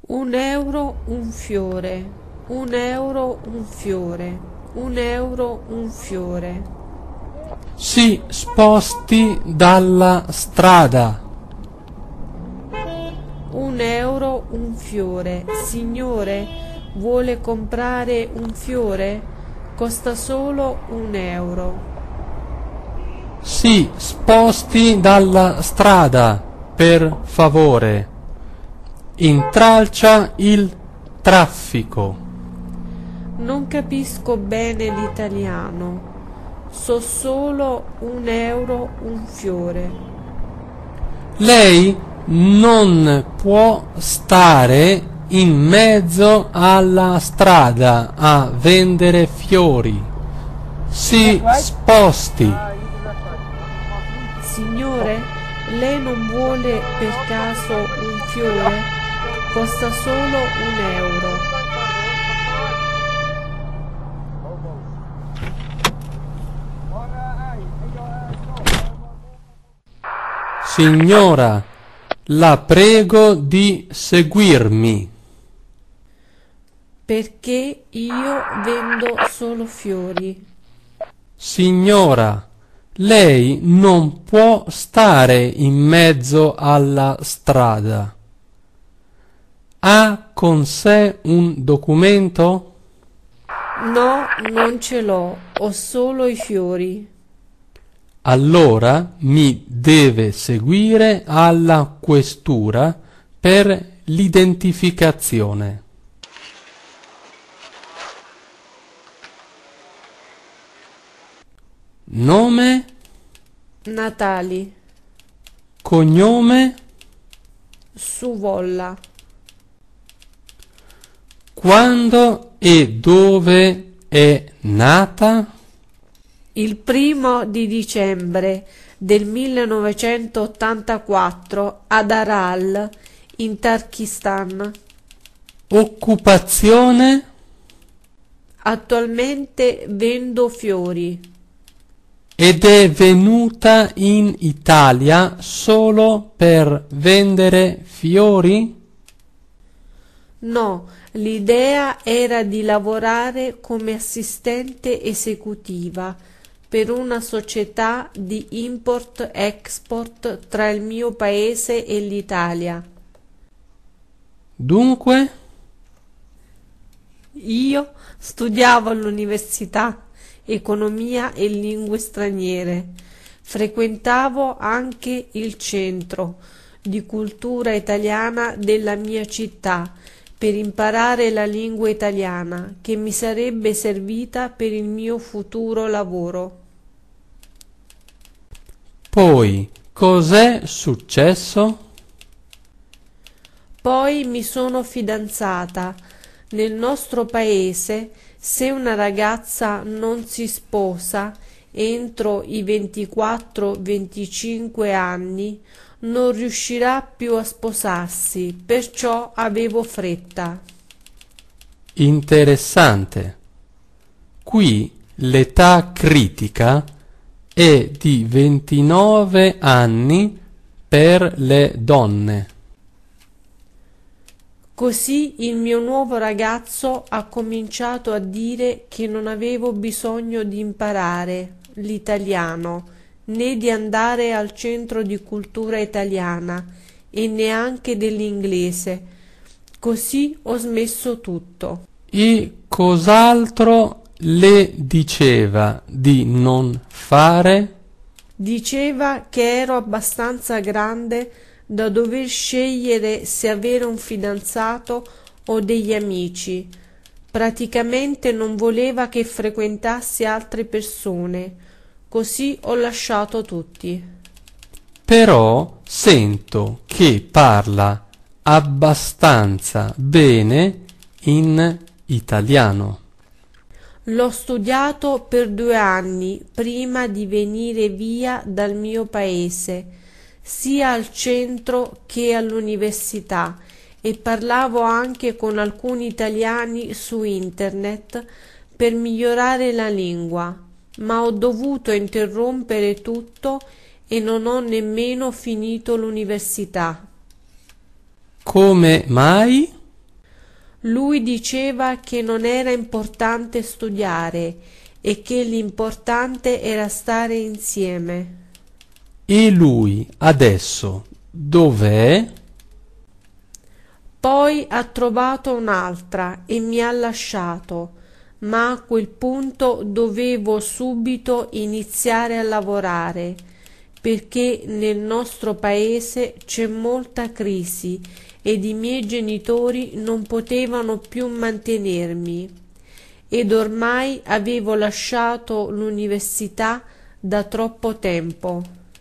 Un euro un fiore, un euro un fiore, un euro un fiore. Si sposti dalla strada. Un euro un fiore. Signore, vuole comprare un fiore? Costa solo un euro. Si sposti dalla strada, per favore. Intralcia il traffico. Non capisco bene l'italiano. So solo un euro un fiore. Lei non può stare in mezzo alla strada a vendere fiori. Si sposti. Signore, lei non vuole per caso un fiore? Costa solo un euro. Signora, la prego di seguirmi. Perché io vendo solo fiori. Signora, lei non può stare in mezzo alla strada. Ha con sé un documento? No, non ce l'ho, ho solo i fiori. Allora mi deve seguire alla questura per l'identificazione. Nome, Natali, cognome, Suvolla, quando e dove è nata? il 1° dicembre del 1984 ad Aral, in Tarkistan. Occupazione, Attualmente vendo fiori. ed è venuta in Italia solo per vendere fiori? No, l'idea era di lavorare come assistente esecutiva per una società di import-export tra il mio paese e l'Italia. Dunque, Io studiavo all'università economia e lingue straniere. Frequentavo anche il centro di cultura italiana della mia città per imparare la lingua italiana che mi sarebbe servita per il mio futuro lavoro. poi, cos'è successo? Poi mi sono fidanzata. Nel nostro paese, se una ragazza non si sposa entro i 24-25 anni, non riuscirà più a sposarsi, perciò avevo fretta. Interessante. Qui l'età critica è di 29 anni per le donne. Così il mio nuovo ragazzo ha cominciato a dire che non avevo bisogno di imparare l'italiano, né di andare al centro di cultura italiana e neanche dell'inglese. Così ho smesso tutto. E cos'altro le diceva di non fare? Diceva che ero abbastanza grande da dover scegliere se avere un fidanzato o degli amici. Praticamente non voleva che frequentassi altre persone, così ho lasciato tutti. Però sento che parla abbastanza bene in italiano. L'ho studiato per 2 anni prima di venire via dal mio paese, sia al centro che all'università, e parlavo anche con alcuni italiani su internet per migliorare la lingua, ma ho dovuto interrompere tutto e non ho nemmeno finito l'università. Come mai? Lui diceva che non era importante studiare e che l'importante era stare insieme. E lui adesso dov'è? Poi ha trovato un'altra e mi ha lasciato, ma a quel punto dovevo subito iniziare a lavorare, perché nel nostro paese c'è molta crisi ed i miei genitori non potevano più mantenermi ed ormai avevo lasciato l'università da troppo tempo.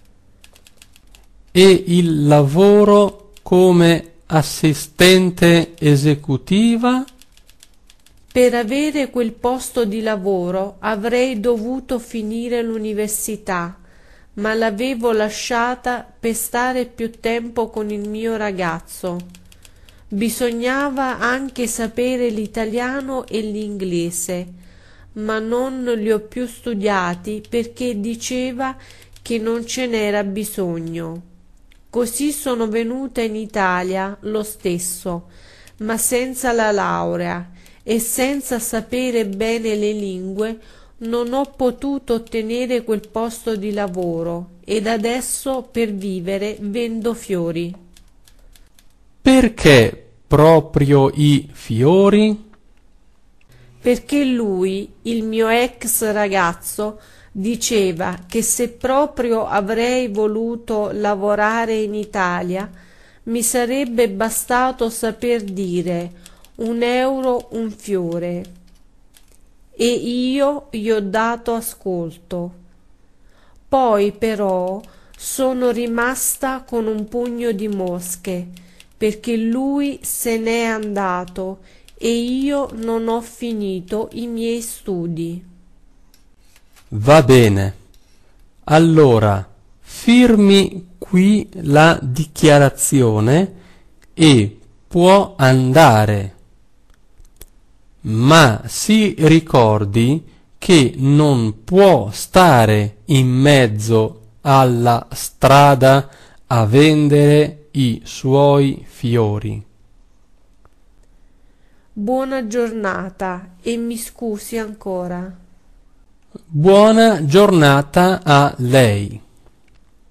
E il lavoro come assistente esecutiva? Per avere quel posto di lavoro avrei dovuto finire l'università, ma l'avevo lasciata per stare più tempo con il mio ragazzo. Bisognava anche sapere l'italiano e l'inglese, ma non li ho più studiati perché diceva che non ce n'era bisogno. Così sono venuta in Italia lo stesso, ma senza la laurea e senza sapere bene le lingue non ho potuto ottenere quel posto di lavoro ed adesso per vivere vendo fiori. Perché proprio i fiori? Perché lui, il mio ex ragazzo, diceva che se proprio avrei voluto lavorare in Italia, mi sarebbe bastato saper dire 1 euro un fiore. E io gli ho dato ascolto. Poi però sono rimasta con un pugno di mosche, perché lui se n'è andato e io non ho finito i miei studi. Va bene. Allora, firmi qui la dichiarazione e può andare. Ma si ricordi che non può stare in mezzo alla strada a vendere i suoi fiori. Buona giornata e mi scusi ancora. Buona giornata a lei.